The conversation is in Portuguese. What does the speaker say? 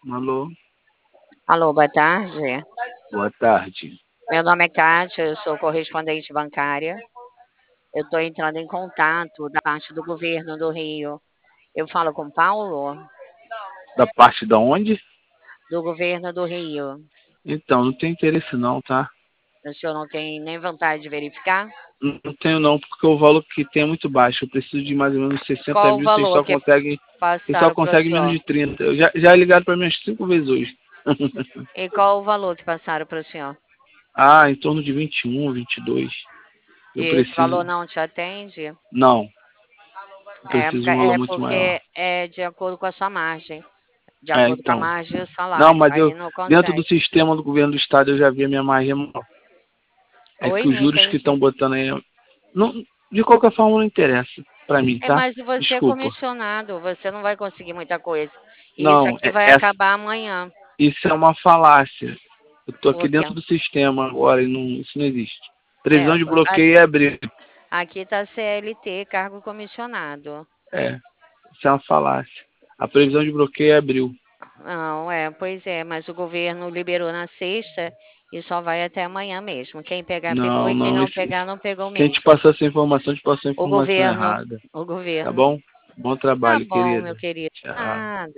Alô, Alô, boa tarde. boa tarde. Meu nome é Kátia, eu sou correspondente bancária. Eu estou entrando em contato da parte do governo do Rio. Eu falo com Paulo, Da parte da onde? do governo do Rio. Então, não tem interesse não, tá? O senhor não tem nem vontade de verificar? Não tenho não, porque o valor que tem é muito baixo. Eu preciso de mais ou menos 60 Qual o mil, vocês valor só que conseguem, passaram para o menos senhor? de 30. Já ligaram para mim umas 5 vezes hoje. E qual o valor que passaram para o senhor? Ah, em torno de 21, 22. E Eu esse valor preciso. não te atende? Não, eu preciso de um valor É muito maior. porque é de acordo com a sua margem, de É, acordo com a então. margem e o Não, salário. mas Aí eu, não dentro do consegue. sistema do governo do estado, eu já vi a minha margem maior. É que Oi, os não juros que entendi. estão botando aí. Não, de qualquer forma, não interessa para mim, É, tá? mas você é Desculpa. comissionado, você não vai conseguir muita coisa. E isso Não, aqui vai acabar amanhã. isso é uma falácia. Eu tô aqui Por quê? dentro do sistema agora e não, isso não existe. É, Previsão de bloqueio é abrir. aqui tá CLT, cargo comissionado. É, isso é uma falácia. A previsão de bloqueio é abril. Não, pois é, mas o governo liberou na sexta e só vai até amanhã mesmo. Quem pegar, pegou, Não, e quem não. não pegar, não pegou Quem te mesmo. passou essa informação, te passou a O informação governo, errada. o Tá governo. bom? Bom Tá trabalho, bom, meu querida. querido. Tchau. Nada.